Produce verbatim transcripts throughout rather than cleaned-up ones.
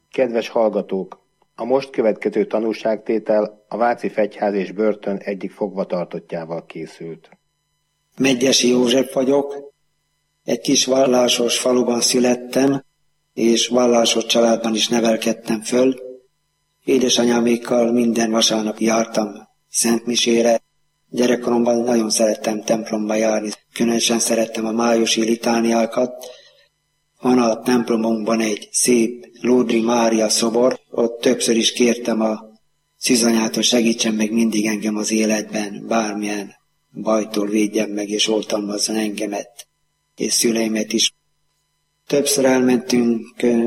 Kedves hallgatók! A most következő tanúságtétel a Váci Fegyház és Börtön egyik fogvatartottjával készült. Medgyessy József vagyok, egy kis vallásos faluban születtem, és vallásos családban is nevelkedtem föl. Édesanyámékkal minden vasárnap jártam szentmisére. Gyerekkoromban nagyon szerettem templomba járni, különösen szerettem a májusi litániákat. Van a templomunkban egy szép Lódri Mária szobor, ott többször is kértem a szűzanyától, segítsen meg mindig engem az életben, bármilyen bajtól védjen meg és oltalmazzon engemet és szüleimet is. Többször elmentünk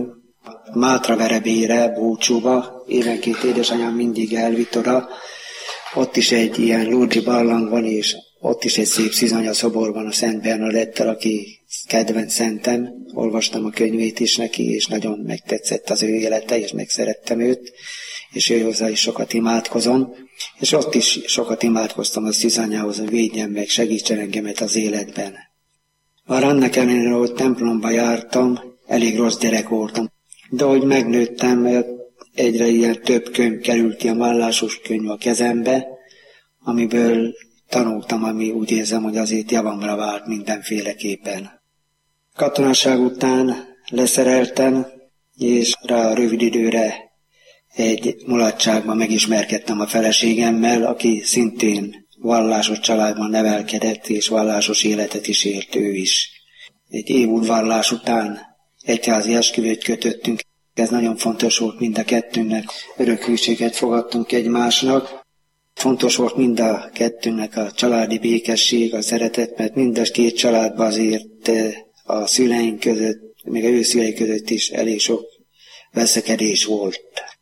Mátraverebére, Búcsúba, évenként édesanyám mindig elvitt oda. Ott is egy ilyen Lódri barlang van, és ott is egy szép szűzanya szobor van a Szent Bernadettel, aki kedvenc szentem. Olvastam a könyvét is neki, és nagyon megtetszett az ő élete, és megszerettem őt, és ő hozzá is sokat imádkozom. És ott is sokat imádkoztam a szűzanyához, hogy védjen meg, segítsen engemet az életben. Már annak ellenére, hogy templomba jártam, elég rossz gyerek voltam. De ahogy megnőttem, egyre ilyen több könyv került ki, a vallásos könyv a kezembe, amiből tanultam, ami úgy érzem, hogy azért javamra vált mindenféleképpen. Katonaság után leszereltem, és rá rövid időre egy mulatságban megismerkedtem a feleségemmel, aki szintén vallásos családban nevelkedett, és vallásos életet is élt ő is. Egy év udvarlás után egyházi esküvőt kötöttünk, ez nagyon fontos volt mind a kettőnknek, örökhűséget fogadtunk egymásnak. Fontos volt mind a kettőnknek a családi békesség, a szeretet, mert mind a két családban azért a szüleink között, még a ő szülei között is elég sok veszekedés volt.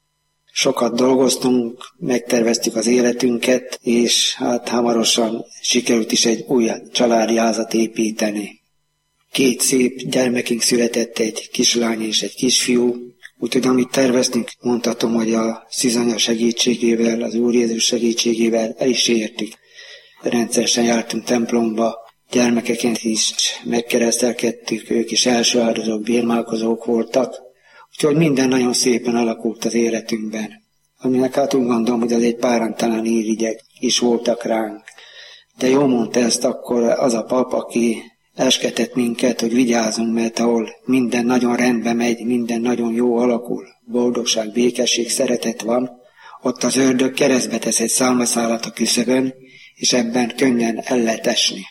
Sokat dolgoztunk, megterveztük az életünket, és hát hamarosan sikerült is egy új családi házat építeni. Két szép gyermekünk született, egy kislány és egy kisfiú, úgyhogy amit terveztünk, mondhatom, hogy a szűzanya segítségével, az Úr Jézus segítségével el is értük. Rendszeresen jártunk templomba, gyermekeként is megkeresztelkedtük, ők is első áldozók, bérmálkozók voltak, úgyhogy minden nagyon szépen alakult az életünkben. Aminek hát úgy gondolom, hogy az egy párantalan irigyek is voltak ránk. De jól mondta ezt akkor az a pap, aki esketett minket, hogy vigyázzunk, mert ahol minden nagyon rendben megy, minden nagyon jó alakul, boldogság, békesség, szeretet van, ott az ördög keresztbe tesz egy szálmaszálat a küszöbön, és ebben könnyen el lehet esni.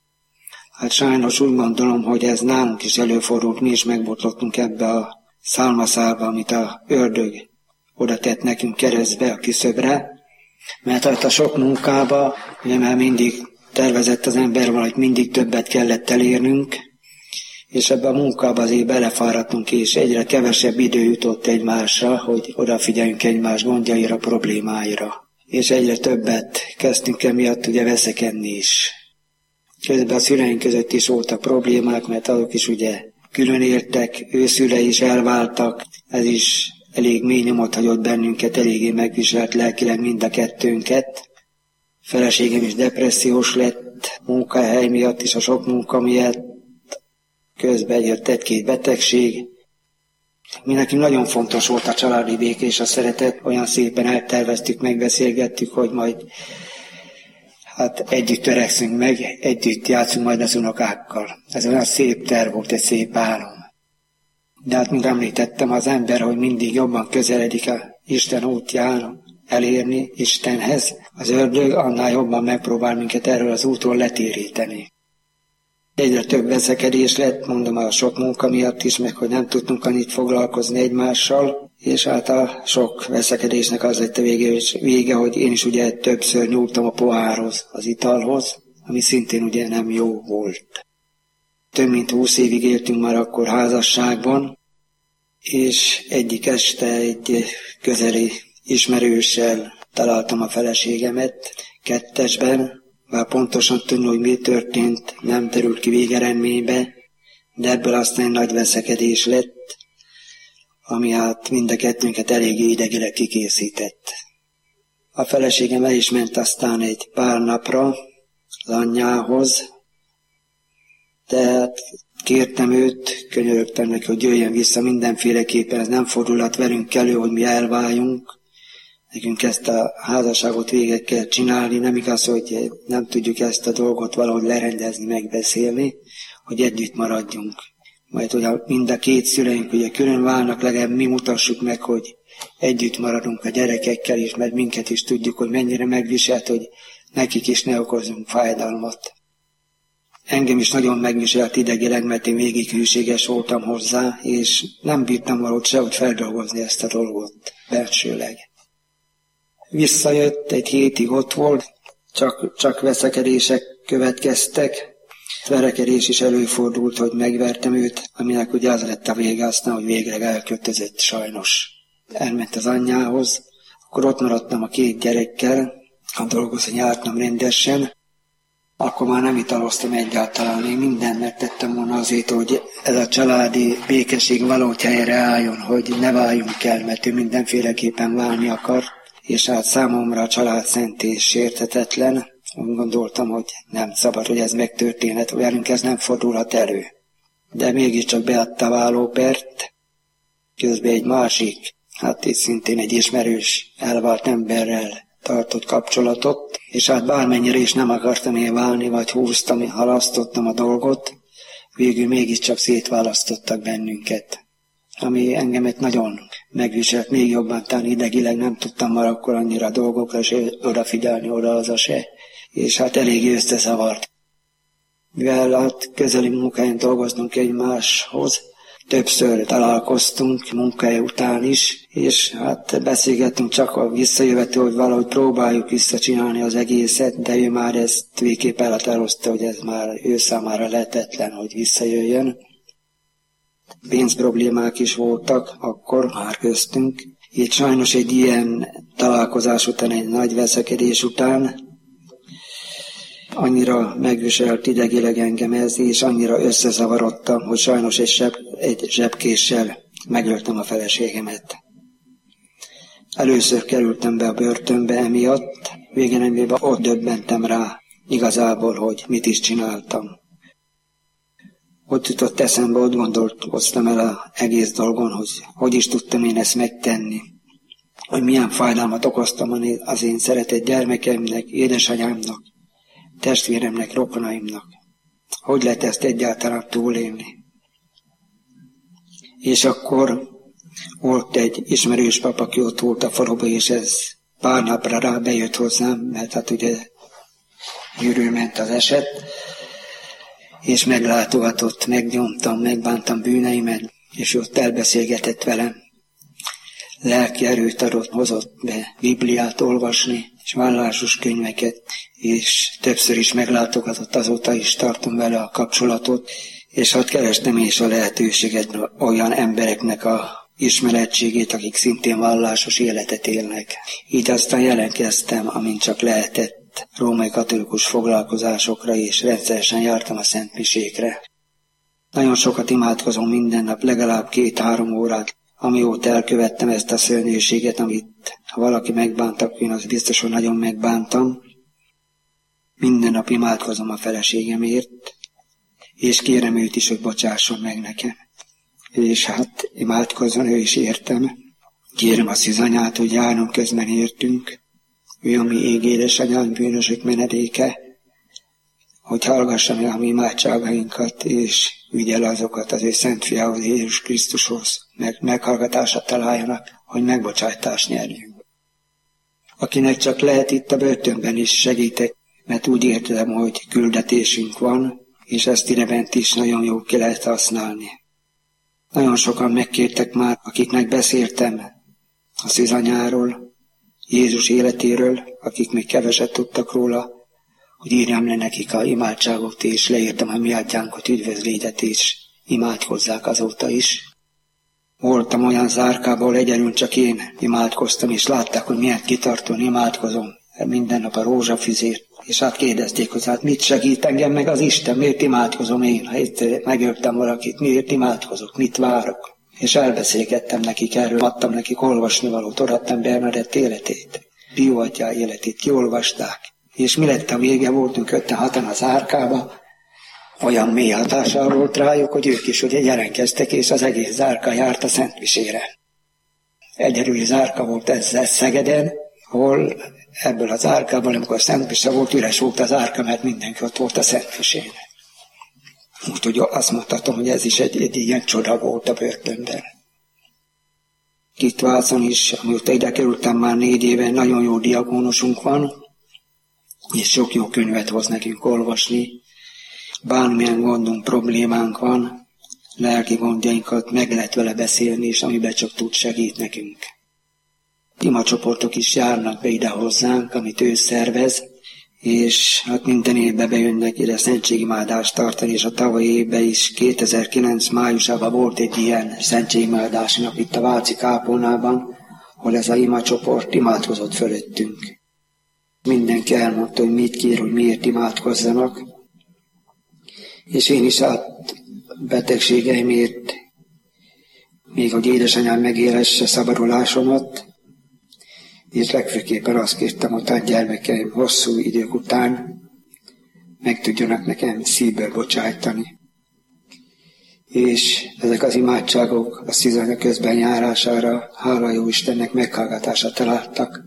Hát sajnos úgy gondolom, hogy ez nálunk is előfordult, mi is megbotlottunk ebbe a szálmaszálba, amit a ördög oda tett nekünk keresztbe a küszöbre, mert hát a sok munkába, ugye már mindig tervezett az ember valahogy mindig többet kellett elérnünk, és ebbe a munkába azért belefáradtunk, és egyre kevesebb idő jutott egymásra, hogy odafigyeljünk egymás gondjaira, problémáira. És egyre többet kezdtünk emiatt ugye veszekedni is. Közben a szüleink között is voltak problémák, mert azok is ugye külön éltek, ő szülei is elváltak, ez is elég mély nyomot hagyott bennünket, eléggé megviselt lelkileg mind a kettőnket. Feleségem is depressziós lett, munkahely miatt is, a sok munka miatt, közben jött egy-két betegség. Mi nekünk nagyon fontos volt a családi béke és a szeretet, olyan szépen elterveztük, megbeszélgettük, hogy majd hát együtt törekszünk meg, együtt játszunk majd az unokákkal. Ez olyan szép terv volt, egy szép álom. De hát, mint említettem, az ember, hogy mindig jobban közeledik a Isten útján, elérni Istenhez, az ördög annál jobban megpróbál minket erről az útról letéríteni. Egyre több veszekedés lett, mondom, a sok munka miatt is, meg hogy nem tudtunk annyit foglalkozni egymással, és hát a sok veszekedésnek az lett a vége, vége, hogy én is ugye többször nyúltam a pohárhoz, az italhoz, ami szintén ugye nem jó volt. Több mint húsz évig éltünk már akkor házasságban, és egyik este egy közeli ismerőssel találtam a feleségemet kettesben, bár pontosan tudni, hogy mi történt, nem terült ki végeredménybe, de ebből aztán nagy veszekedés lett, ami hát mind a kettőnket eléggé idegileg kikészített. A feleségem el is ment aztán egy pár napra az anyjához, de hát Kértem őt, könyörögtem neki, hogy jöjjön vissza mindenféleképpen, ez nem fordulhat velünk elő, hogy mi elváljunk. Nekünk ezt a házasságot végig kell csinálni, nem igaz, hogy nem tudjuk ezt a dolgot valahogy lerendezni, megbeszélni, hogy együtt maradjunk. Majd ugye mind a két szüleink ugye külön válnak, legalább mi mutassuk meg, hogy együtt maradunk a gyerekekkel is, mert minket is tudjuk, hogy mennyire megviselt, hogy nekik is ne okozunk fájdalmat. Engem is nagyon megviselt idegileg, mert én végig hűséges voltam hozzá, és nem bírtam valahogy sehogy feldolgozni ezt a dolgot belsőleg. Visszajött, egy hétig ott volt, csak, csak veszekedések következtek. Verekedés is előfordult, hogy megvertem őt, aminek ugye az lett a vége, aztán, hogy végleg elköltözött sajnos. Elment az anyjához, akkor ott maradtam a két gyerekkel, ha dolgozni jártam rendesen, akkor már nem italoztam egyáltalán, én mindent megtettem volna azért, hogy ez a családi békesség valahogy helyre álljon, hogy ne váljunk el, mert ő mindenféleképpen válni akar, és hát számomra a család szent és sérthetetlen. Úgy gondoltam, hogy nem szabad, hogy ez megtörténhet, velünk ez nem fordulhat elő. De mégiscsak beadta vállópert, közben egy másik, hát itt szintén egy ismerős, elvált emberrel tartott kapcsolatot, és hát bármennyire is nem akartam én válni, vagy húztam, halasztottam a dolgot, végül mégiscsak szétválasztottak bennünket. Ami engemet nagyon megviselt, még jobban, talán idegileg nem tudtam már akkor annyira dolgokra se odafigyelni oda-haza se, és hát eléggé összezavart. Mivel hát közeli munkáján dolgoznunk egymáshoz, többször találkoztunk munkahely után is, és hát beszélgettünk csak a visszajövető, hogy valahogy próbáljuk visszacsinálni az egészet, de ő már ezt végképp elhatározta, hogy ez már ő számára lehetetlen, hogy visszajöjjön. Pénzproblémák is voltak akkor már köztünk. Így sajnos egy ilyen találkozás után, egy nagy veszekedés után annyira megviselt idegileg engem ez, és annyira összezavarodtam, hogy sajnos egy, zseb, egy zsebkéssel megöltem a feleségemet. Először kerültem be a börtönbe emiatt, végeredményben ott döbbentem rá igazából, hogy mit is csináltam. Ott jutott eszembe, ott gondolkoztam el az egész dolgon, hogy hogy is tudtam én ezt megtenni. Hogy milyen fájdalmat okoztam az én szeretett gyermekemnek, édesanyámnak, testvéremnek, rokonaimnak. Hogy lehet ezt egyáltalán túlélni? És akkor volt egy ismerős pap, aki ott volt a faluba, és ez pár napra rá bejött hozzám, mert hát ugye gyűrűl ment az eset, és meglátogatott, megnyomtam, megbántam bűneimet, és ott elbeszélgetett velem. Lelki erőt adott, hozott be Bibliát olvasni, és vallásos könyveket, és többször is meglátogatott, azóta is tartom vele a kapcsolatot, és hát kerestem is a lehetőséget olyan embereknek a ismeretségét, akik szintén vallásos életet élnek. Így aztán jelentkeztem, amint csak lehetett, római katolikus foglalkozásokra, és rendszeresen jártam a szentmisékre. Nagyon sokat imádkozom minden nap, legalább két-három órát, amióta elkövettem ezt a szörnyűséget, amit ha valaki megbántak, én azt biztos, hogy nagyon megbántam. Minden nap imádkozom a feleségemért, és kérem őt is, hogy bocsásson meg nekem. És hát imádkozzon ő is értem. Kérem a szűzanyát, hogy járnom közben értünk. Ő a mi ég édesanyánk, bűnösök menedéke, hogy hallgassa meg a mi imádságainkat, és vigyel azokat az ő szent fiához, Jézus Krisztushoz, meg meghallgatásra találjanak, hogy megbocsájtást nyerjünk. Akinek csak lehet, itt a börtönben is segítek, mert úgy értem, hogy küldetésünk van, és ezt idebent is nagyon jó ki lehet használni. Nagyon sokan megkértek már, akiknek beszéltem a szűzanyáról, Jézus életéről, akik még keveset tudtak róla, hogy írjam le nekik a imádságot, és leírtam a mi atyánkot, üdvözlétet, és imádkozzák azóta is. Voltam olyan zárkából, egyedül csak én imádkoztam, és látták, hogy milyen kitartóan imádkozom minden nap a rózsafüzért. És hát kérdezték, hogy hát mit segít engem meg az Isten, miért imádkozom én, ha itt megöltem valakit, miért imádkozok, mit várok. És elbeszélgettem nekik erről, adtam nekik olvasnivalót, odaadtam Bernadett életét, Pió atyá életét, kiolvasták. És mi lett a vége, voltunk ötten hatan az árkába, olyan mély hatással volt rájuk, hogy ők is ugye jelentkeztek, és az egész zárka járt a Szentmisére. Egyedüli zárka volt ezzel Szegeden, ahol ebből az zárkában, amikor a Szentmise volt, üres volt az zárka, mert mindenki ott volt a Szentmisén. Úgyhogy azt mondhatom, hogy ez is egy, egy ilyen csoda volt a börtönben. Kitvácon is, amióta ide kerültem már négy éve, nagyon jó diakónusunk van, és sok jó könyvet hoz nekünk olvasni. Bármilyen gondunk, problémánk van, lelki gondjainkat meg lehet vele beszélni, és amiben csak tud, segít nekünk. Imacsoportok is járnak be ide hozzánk, amit ő szervez, és hát minden évben bejönnek ide szentségimádást tartani, és a tavalyi évben is kétezer-kilenc májusában volt egy ilyen szentségimádási nap itt a Váci kápolnában, ahol ez a imacsoport imádkozott fölöttünk. Mindenki elmondta, hogy mit kér, hogy miért imádkozzanak, és én is a betegségeimért, még hogy édesanyám megélesse szabadulásomat, és legfőképpen azt kértem, hogy a gyermekeim hosszú idők után meg tudjanak nekem szívből bocsájtani. És ezek az imádságok a szűzanya közben járására, hála jó Istennek, meghallgatásra találtak,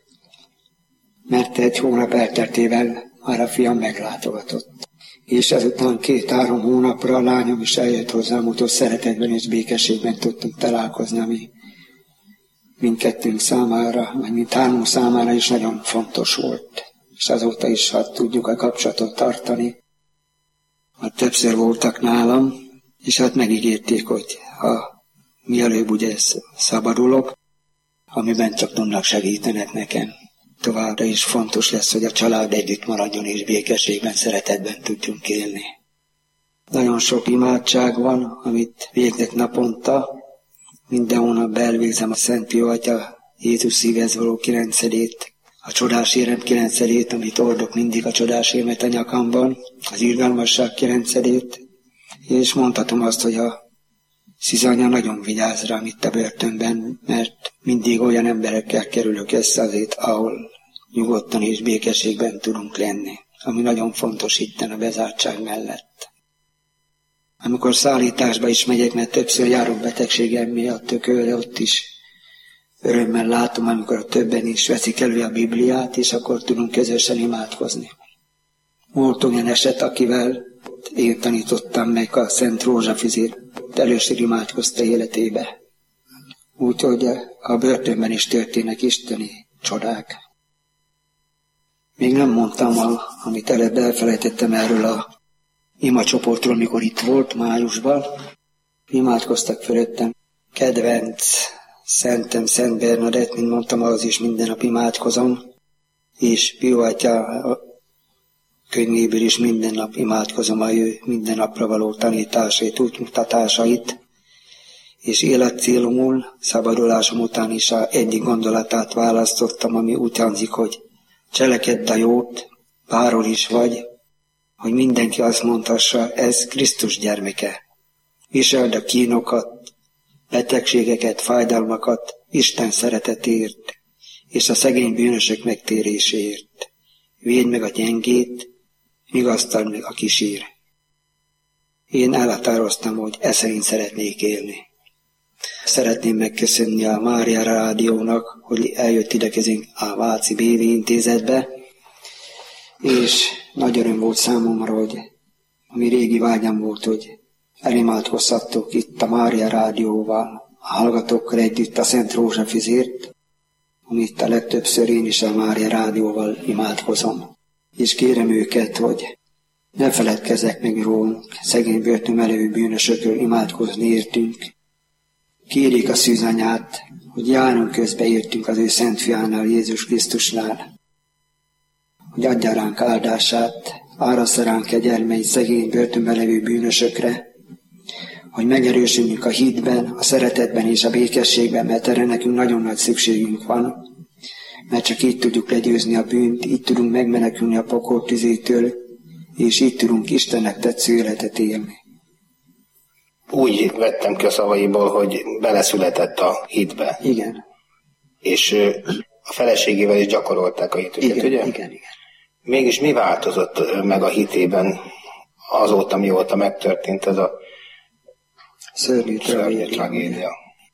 mert egy hónap elteltével már a fiam meglátogatott. És ezután két-három hónapra a lányom is eljött hozzám, úgyhogy szeretetben és békességben tudtunk találkozni, ami mindkettőnk számára, vagy mindhármunk számára is nagyon fontos volt. És azóta is, ha tudjuk a kapcsolatot tartani, hát többször voltak nálam, és hát megígérték, hogy ha mielőbb ugye szabadulok, amiben csak tudnak segítenek nekem. Továbbra is fontos lesz, hogy a család együtt maradjon, és békességben, szeretetben tudjunk élni. Nagyon sok imádság van, amit végzek naponta. Minden hónapban elvégzem a Szent Pió Atya Jézus szívhez való kilencedét, a csodás érem kilencedét, amit ordok mindig a csodás érmet a nyakamban, az irgalmasság kilencedét, és mondhatom azt, hogy a szűzanya nagyon vigyáz rám itt a börtönben, mert mindig olyan emberekkel kerülök össze azért, ahol nyugodtan és békességben tudunk lenni, ami nagyon fontos itten a bezártság mellett. Amikor szállításba is megyek, mert többször járok betegségem miatt tökölre, ott is örömmel látom, amikor többen is veszik elő a Bibliát, és akkor tudunk közösen imádkozni. Volt olyan eset, akivel én tanítottam meg a Szent Rózsafizét, először imádkozta életébe. Úgyhogy a börtönben is történnek isteni csodák. Még nem mondtam, a, amit előbb elfelejtettem erről a imacsoportról, amikor itt volt májusban. Imádkoztak fölöttem. Kedvenc szentem, Szent Bernadett, mint mondtam, az is minden nap imádkozom. És Pió Atya könyvéből is minden nap imádkozom a ő minden napra való tanításait, útmutatásait, és életcélomul, szabadulásom után is a egyik gondolatát választottam, ami úgy hangzik, hogy cselekedd a jót, bárhol is vagy, hogy mindenki azt mondhassa, ez Krisztus gyermeke. Viseld a kínokat, betegségeket, fájdalmakat Isten szeretetért, és a szegény bűnösök megtéréséért. Védj meg a gyengét, vigasztald meg a kisír. Én elhatároztam, hogy e szerint szeretnék élni. Szeretném megköszönni a Mária Rádiónak, hogy eljött ide közénk a Váci bé vé intézetbe, és nagy öröm volt számomra, hogy ami régi vágyam volt, hogy elimádkozhattok itt a Mária Rádióval, a hallgatókkal együtt a Szent Rózsafizért, amit a legtöbbször én is a Mária Rádióval imádkozom. És kérem őket, hogy ne feledkezzek meg rólunk, szegény börtönben levő bűnösökről imádkozni értünk. Kérjék a szűzanyát, hogy járunk közbe értünk az ő Szent Fiánál, Jézus Krisztusnál, hogy adja ránk áldását, árassza ránk kegyelmeit szegény börtönben levő bűnösökre, hogy megerősödjünk a hitben, a szeretetben és a békességben, mert erre nekünk nagyon nagy szükségünk van, mert csak így tudjuk legyőzni a bűnt, így tudunk megmenekülni a pokol tüzétől, és így tudunk Istennek tetsző életet élni. Úgy vettem ki a szavaiból, hogy beleszületett a hitbe. Igen. És a feleségével is gyakorolták a hitüket, igen, ugye? Igen, igen. Mégis mi változott meg a hitében azóta mióta megtörtént ez a szörnyű tragédia.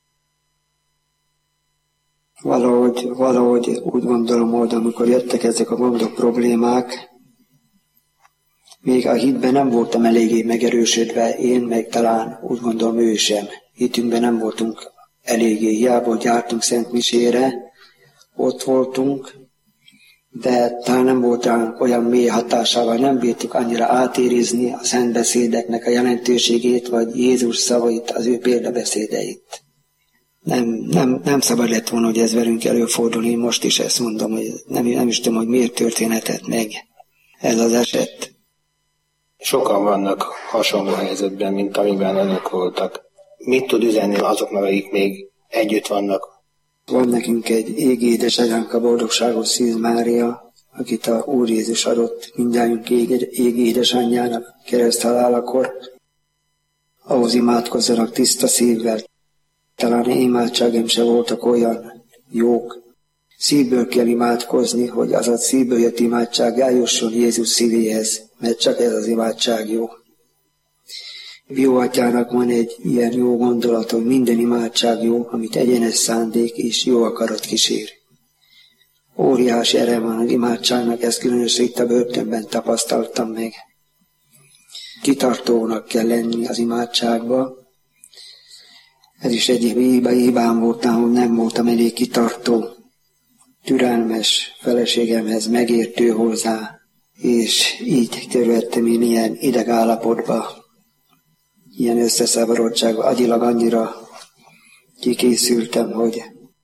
Valahogy, valahogy úgy gondolom, hogy amikor jöttek ezek a gondok, problémák, még a hitben nem voltam eléggé megerősödve, én meg talán úgy gondolom ő sem. Hitünkben nem voltunk eléggé, hiába jártunk Szent Misére, ott voltunk, de talán nem volt olyan mély hatásával, nem bírtuk annyira átérizni a szentbeszédeknek a jelentőségét, vagy Jézus szavait, az ő példabeszédeit. Nem, nem, nem szabad lett volna, hogy ez velünk előfordul, én most is ezt mondom, hogy nem, nem is tudom, hogy miért történhetett meg ez az eset. Sokan vannak hasonló helyzetben, mint amiben önök voltak. Mit tud üzenni azoknak, akik még együtt vannak? Van nekünk egy égi édesanyánk, a boldogságos Szűz Mária, akit a Úr Jézus adott mindjárt égi édesanyjának kereszthalálakor. Ahhoz imádkozzanak tiszta szívvel. Talán imádságem se voltak olyan jók. Szívből kell imádkozni, hogy az a szívből jött imádság eljusson Jézus szívéhez, mert csak ez az imádság jó. Jó atyának van egy ilyen jó gondolat, hogy minden imádság jó, amit egyenes szándék és jó akarat kísér. Óriási ereje van az imádságnak, ezt különösen itt a börtönben tapasztaltam meg. Kitartónak kell lenni az imádságba. Ez is egy hibám voltam, hogy nem voltam elég kitartó, türelmes feleségemhez, megértő hozzá, és így törődtem én ilyen idegállapotba, ilyen összeszavarottságba, agyilag annyira kikészültem, hogy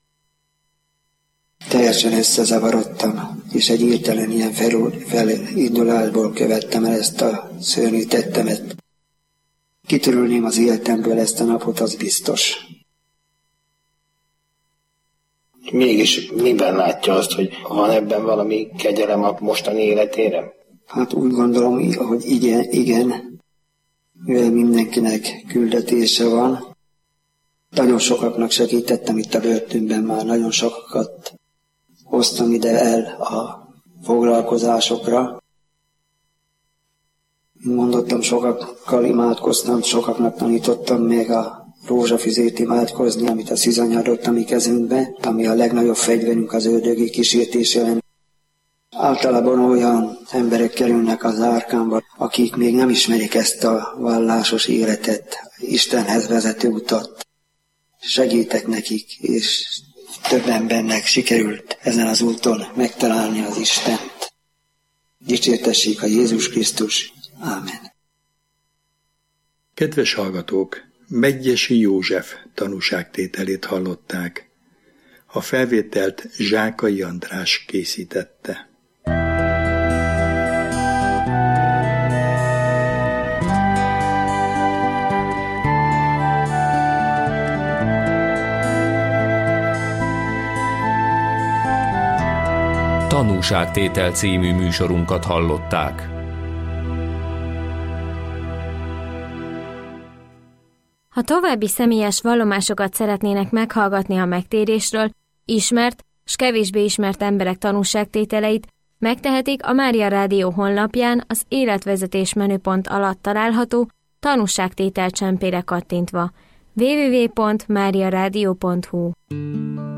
teljesen összezavarodtam, és egy hirtelen ilyen felindulásból követtem el ezt a szörnyű tettemet. Kitörölném az életemből ezt a napot, az biztos. Mégis miben látja azt, hogy van ebben valami kegyelem a mostani életére? Hát úgy gondolom, hogy igen, igen, mivel mindenkinek küldetése van. Nagyon sokaknak segítettem itt a börtönben, már nagyon sokakat hoztam ide el a foglalkozásokra. Mondottam, sokakkal imádkoztam, sokaknak tanítottam még a rózsafüzét imádkozni, amit a Szűzanya adott a mi kezünkbe, ami a legnagyobb fegyverünk az ördögi kísértés ellen. Általában olyan emberek kerülnek az árkámba, akik még nem ismerik ezt a vallásos életet, Istenhez vezető utat. Segítek nekik, és több embernek sikerült ezen az úton megtalálni az Istent. Dicsértessék a Jézus Krisztus. Ámen. Kedves hallgatók, Medgyessy József tanúságtételét hallották. A felvételt Zsákai András készítette. Tanúságtétel című műsorunkat hallották. Ha további személyes vallomásokat szeretnének meghallgatni a megtérésről, ismert s kevésbé ismert emberek tanúságtételeit, megtehetik a Mária Rádió honlapján az életvezetés menüpont alatt található tanúságtétel csempére kattintva. double-u double-u double-u pont mária rádió pont hu